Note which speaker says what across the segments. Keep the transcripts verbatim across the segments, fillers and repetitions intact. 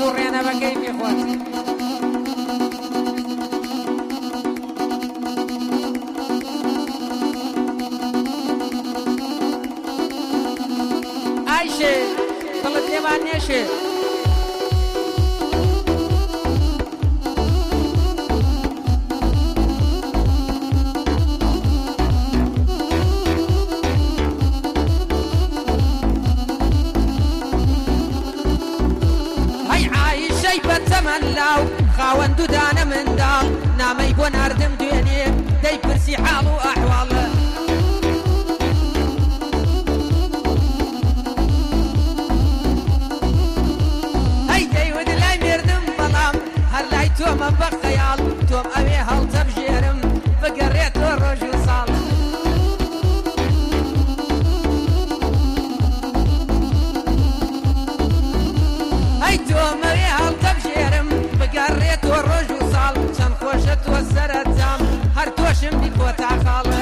Speaker 1: بڕێنە بەگەی میخوات ئایشێ دڵت لێمان نێشێ
Speaker 2: خاوەند و دانە منداڵ نامەی بۆ ناردم دوێنێ دەیپرسی حاڵ و ئەحواڵە هەی دەیوت لای مێردم بەڵام هەر لای تۆمە بە خەیاڵ تۆم ئەوێ هەڵتە بژێرم بگەڕێتەوە ڕۆژ و ساڵ هەی تۆم ئەوێ هەڵتە بژێرم بگەڕێتەوە ڕۆژ و ساڵ چەند خۆشە تۆ سەرەنجام هەر تۆشم بی بۆ تاقاڵە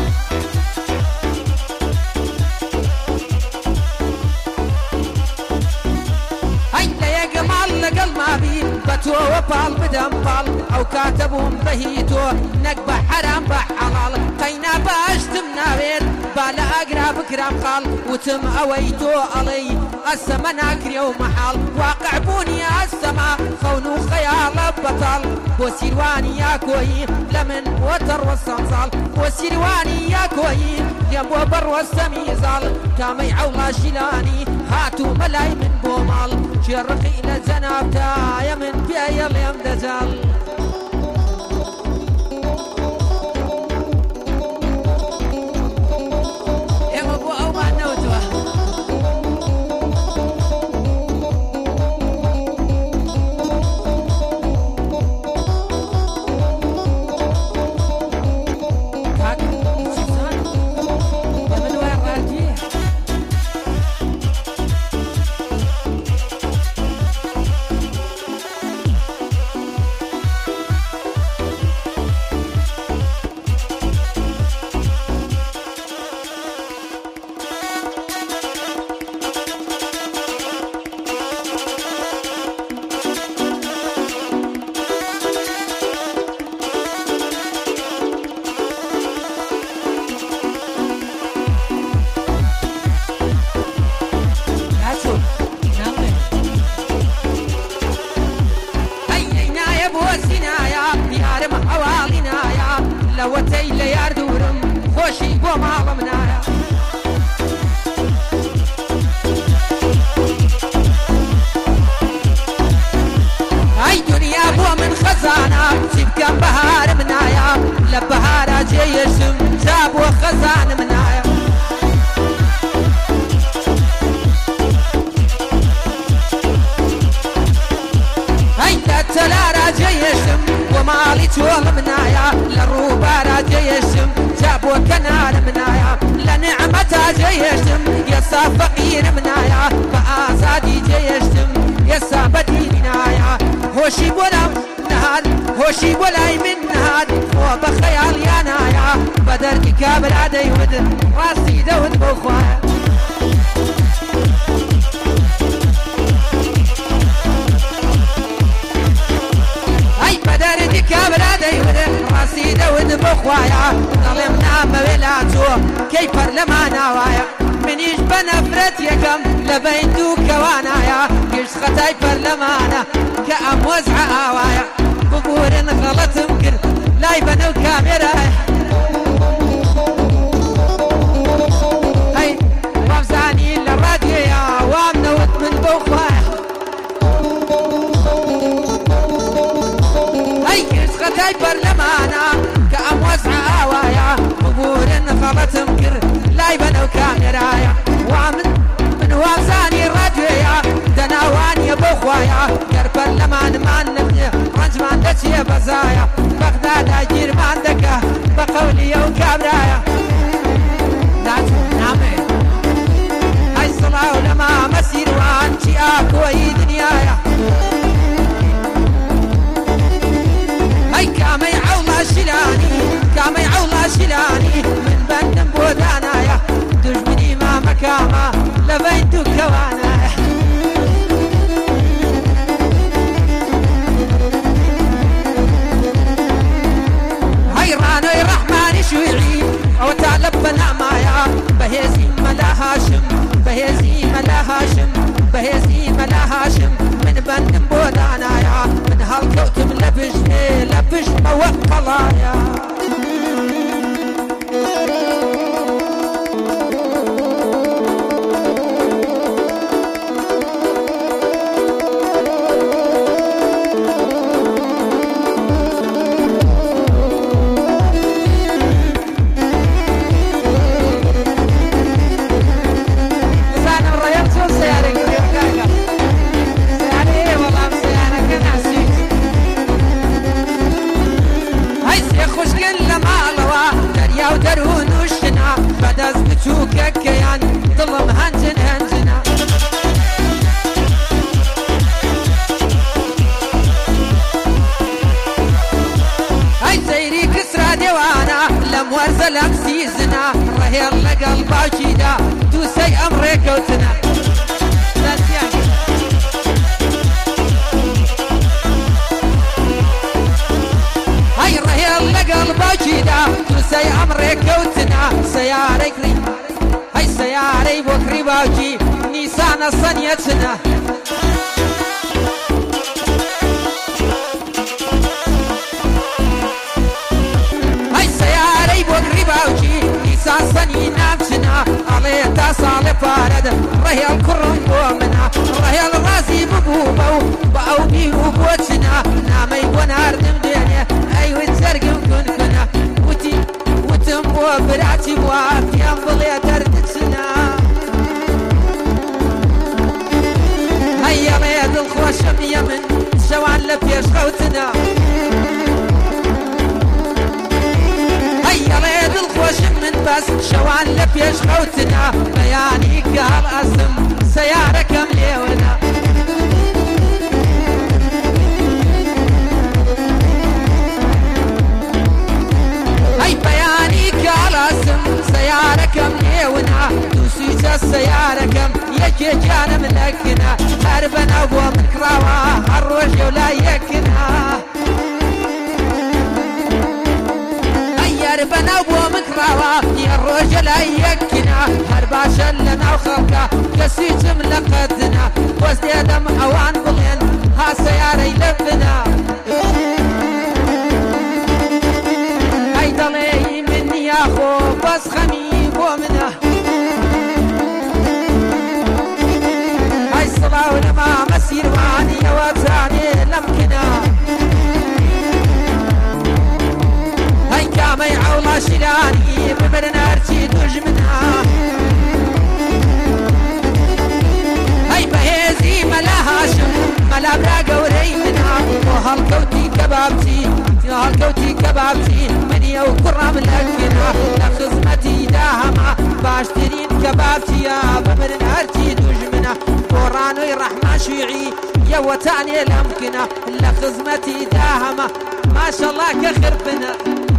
Speaker 2: هەی لە یەکە ماڵ لەگەڵ مابی بە تۆوە پاڵ بدەم پاڵ ئەو کاتە بووم بەهی تۆ نەک بە حەرام بە حەڵاڵ قەینا باشتم ناوێت با لە ئاگرا بکرام خاڵ وتم ئەوەی تۆ ئەڵەی ئەسەمە ناکرێ و مەحاڵ واقع بوونی ئەسەما خەون و خەیاڵە بەتاڵ بۆ سیروانی یا کۆیی لە من بۆ تەڕوە سەمزاڵ بۆ سیروانی یا کۆیی لێم بۆ بەڕوە سەمیزاڵ کامەی عەوڵا شیلانی هاتوو مەلای من بۆ ماڵ چێڕقی لە جەنابتایە من پێیە لێم دەجاڵ لەوەتەی لە یار دوورم خۆشی بۆ ماڵم نایە ئای دنیا بۆ من خەزانە چی بکەم بەهارم نایە لە بەهارە جێیەشم جا بۆ خەزانم نایە ئەی لە تەلارە جێیەشم بۆ ماڵی چۆڵم نایە لە ڕووبارە جێیەشم جا بۆ کەنارم نایە لە نعمەتا جێیەشم ئێستا فەقیرم نایە بە ئازادی جێیەشم ئێستا بەدینی نایە هۆشی بۆ لام نهاد هۆشی بۆ لای من نهاد خۆ بە خەیاڵیان نایە بە دەرکی کابرا دەیوت ڕاستی دەوت بۆ خوایە دەردی کابرا دەیوت ڕاستی دەوت بۆ خوایە دەڵێم نامەوێ لا تۆ کەی پەرلەمان ناوایە منیش بە نەفرەت یەکەم لە بەین دوو کەوانایە گشت خەتای پەرلەمانە کە ئەم وەزعە ئاوایە ببورن غەڵەتم کرد لای بەنەو کامێرایە هەی وەبزانی لە ڕادیۆیە وام نەوت من بۆ خوایە خەتای پەرلەمانە کە ئەم وەزعە ئاوایە ببورن غەڵەتم کرد لای بەنەو کامێرایە وا من من وازانی ڕادیۆیە دەناوانیە بۆ خوایە گەر پەرلەمانمان نبنێ ڕەنجمان دەچێ بەزایە بەغدادا گیرمان دەکە بە قەولی ئەو کابرایە نامێ ئەی سڵاو لە مامە سیروان چی ئاکۆیی دنیایە ئەی کامەی عەوڵا شیلانی کامەی عەوڵا شیلانی من بەندم بۆ دانایە دوژمنی مامە کامە لە بەین دوو کەوانایە ڕهێڵ لەگەڵ باوکیدا دووسەی ئەم ڕێکەوتنە هەی ڕهێڵ لەگەڵ باوکیدا دووسەی ئەم ڕێکەوتنە سەیارەی کڕی هەی سەیارەی بۆ کڕی باوکی نیسانە سەنیەتنە ساسنی نامچنا ئەڵێ تا ساڵێ پارەدە ڕهێڵ کوڕم بۆ منە ڕهێڵ ڕازی ببوو بە و بە ئەو بیر و بۆچنا نامەی بۆ ناردم دوێنێ ئەیوت سەرگم کونکنە وتی وتم بۆ براتی بووە پێم بڵێ دەردچنا هەیەڵێ دڵخۆشم یە من شەوان لە پێشخەوتنە هەیەڵێ دڵخۆشم من بەس شەوان لە پێش خەوتنە بەیانی گاڵ ئەسم سەیارەکەم لێوەنە هەی بەیانی گاڵ ئەسم سەیارەکەم لێوەنە دووسیچە سەیارەکەم یەکێکیانم لەکنە هەر بەناو بۆ من کراوە هەر ڕۆژێ و لای یەکنە هەر بەناو بۆ من کراوە یە ڕۆژە لای یەکنا هەر باشە لە ناو خەڵکە کەسیچم لە قەدنا بۆز دێدەم ئەوان بڵێن ها سەیارەی لە بنا ئەی دەڵێی من نییە خۆ بەس خەمی بۆ منە ئەی سڵاو لەما مەسیروانی ئەوە جانێ لەم کنا کامەی عەوڵا شیرانی ببرن هەرچی دوژمنە هەی بەهێزی مەلا هاشم مەلا برا گەورەی منە بۆ هەڵکەوتی کەبابچی هەڵکەوتی کەبابچی منی ئەو کوڕام لەکنا لە خزمەتیدا هەما باشترین کەبابچیە ببرن هەرچی دوژمنە بۆ ڕانۆی ڕەحما شویعی یەوەتانێ لەمکنە لە خزمەتیدا هەما ماشەڵڵا کە خربنە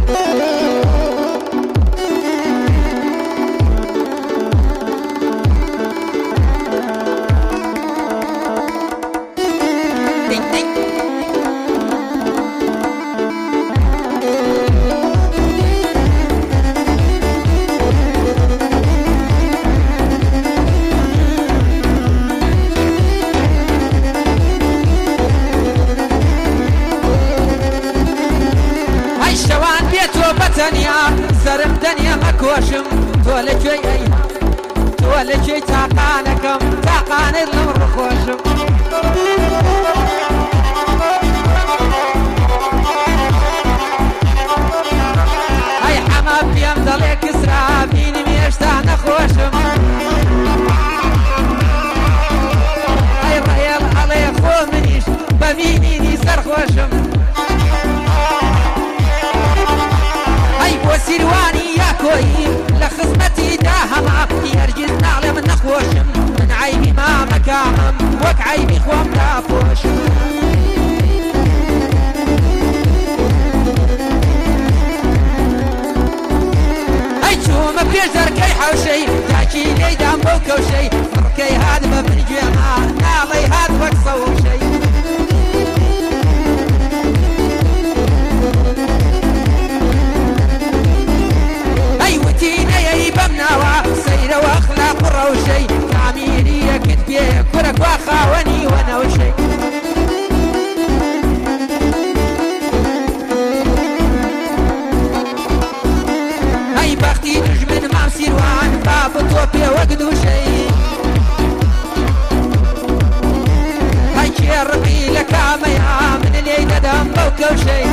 Speaker 2: سرم دنیا مکوشم تۆ لەکوێی ئەی تۆ لەکوێی تاقانەکەم تاقانت لەم ڕخۆشم ئەی حەما پێم دەڵێ کسرا بینم هێشتا نەخۆشم ئەی ڕێڵ ئەڵێ خۆ منیش بەبینینی سەرخۆشم بۆ سیروانی یاکۆیی لە خزمەتیدا هەما هەرگیز ناڵێ من نەخۆشم من عەیبی مامەکانم وەک عەیبی خۆم داپۆشم ئەی چوومە پێش دەرکەی حەوشەی تاکی لێیدام بەو کەوشەی ڕکەی هات بە من گوێما ناڵەی هات وەک سەوشەی سەیرەوە ئەخلاق و ڕەوشەی تامیری یەکت پێ کورە کوا خاوەنی وەنەوشەی هەی بەختی دوژمن مام سیروان با بە تۆ پێ وەک دووشەی هەی کێ ڕقی لە کامەیە من لێی دەدەم بەو کەوشەی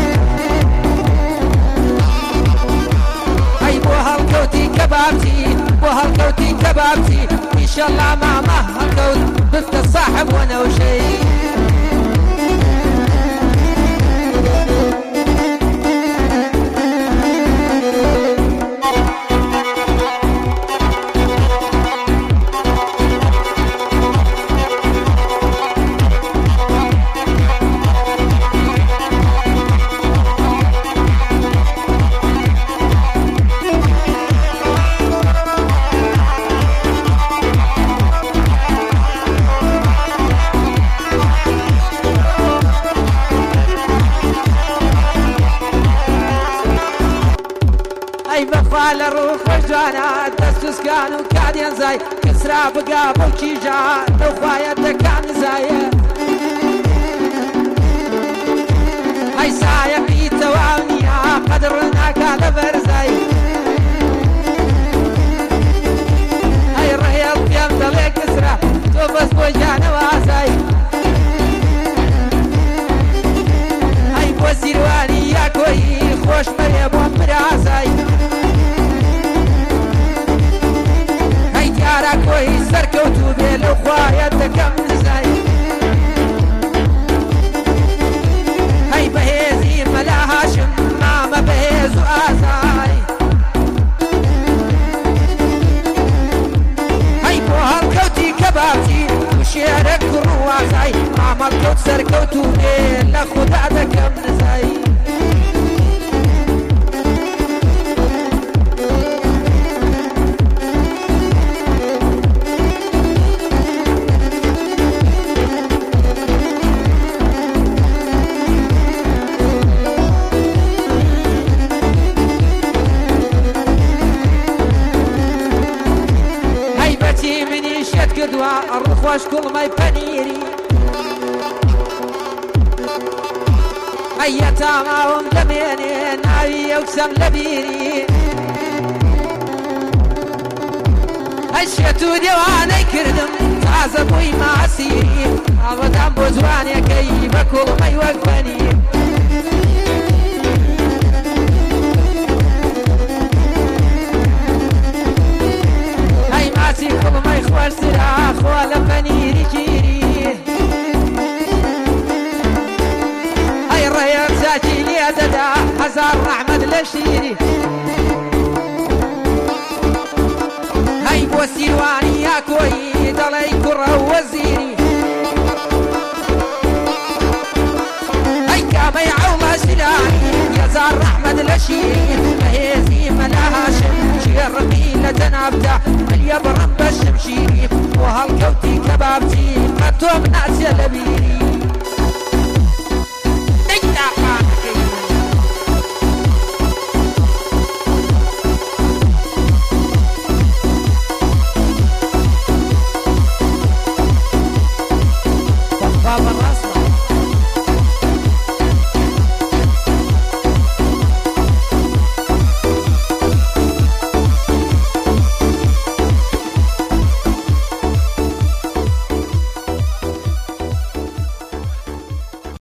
Speaker 2: هەی بۆ هەڵکەوتی کەبابچی بۆ هەڵکەوتی کەبابچی ئیشەڵڵا مامە هەڵکەوت بفتە ساحب وەنەوشەی فال روح وجانا دستوس كانوا كادين زاي كسرى بقى بوكي جا نخوايا دكان زاي هاي سايا في توانيا قدرنا كان برزاي هاي الرهيض يم دلي كسرى توبس وجانا وازاي هاي بوزيرواني يا كوي خوش مريبون برازاي هاي تيارا كوي سركوتو بيلو خوايا دكم زاي هاي بهيزي ملا هاشم ماما بهيزو آزاي هاي بوهر كوتي كبابتي وشيرك روازاي ماما الكوت سركوتو بيل لخدا دكم زاي الرخوش كل ما يبنيري هيا تمام دميني ناوي يوكسم لبيري هشيتو ديواني كردم تعزبوي مع سيري أبدا بوزواني كيف كل ما يوقفني هاي ماسي كل ما يخوش سراخ ولا فنيري جيري هاي الرياض زاكي لي ددا حزار احمد لشيري هاي بوسيرواني يا كوي دلي كره وزيري هاي كما يعوم سلاني يا زار احمد لشيري هيزي ملا هاشم شير قيلة تنابتا يا برب الشمشيري وهالكوتي كبابتي قطوم ناس يا لبيري بابا